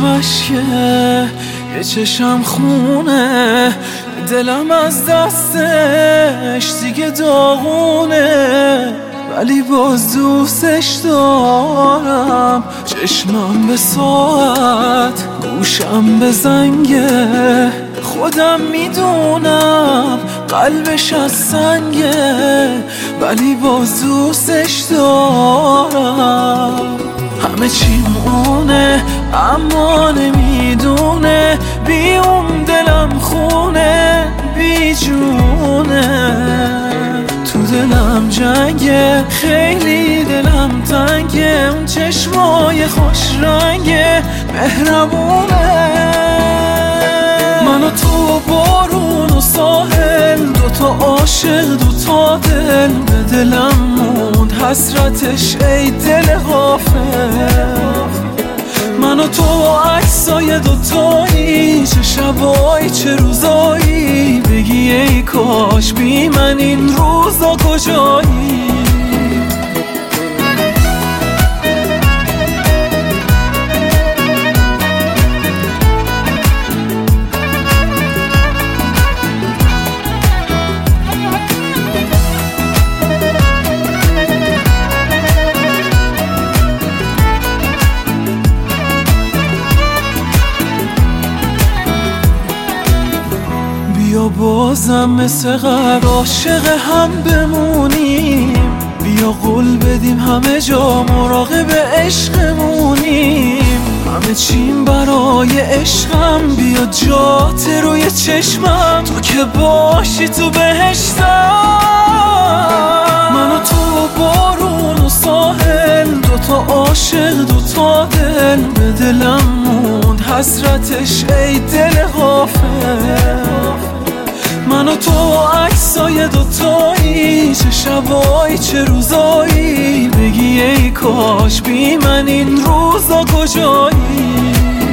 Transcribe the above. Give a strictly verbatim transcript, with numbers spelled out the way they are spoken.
اشکه، یه چشم خونه، دلم از دستش دیگه داغونه، ولی باز دوستش دارم. چشمم به ساعت، گوشم به زنگه، خودم میدونم قلبش از سنگه، ولی باز دوستش دارم. همه چیم اونه اما نمیدونه، بی اون دلم خونه بی جونه. تو دلم جنگه، خیلی دلم تنگه، اون چشمای خوش رنگه مهربونه. من و تو بارون و ساحل، دوتا عاشق دوتا دل، به دلم موند حسرتش ای دل غافل. من و تو عکسای دوتایی، چه شبایی چه روزایی، بگی ای کاش بی من این روزا کجایی. بیا بازم مثل قبل عاشق هم بمونیم، بیا قول بدیم همه جا مراقب عشقمونیم. همه چیم برای عشقم، بیا جات روی چشمم، تو که باشی تو بهشتم. من و تو بارون و ساحل، دوتا عاشق دوتا دل، به دلم موند حسرتش ای دل غافل. من و تو عکسای دوتایی، چه شبایی چه روزایی، بگی ای کاش بی من این روزا کجایی.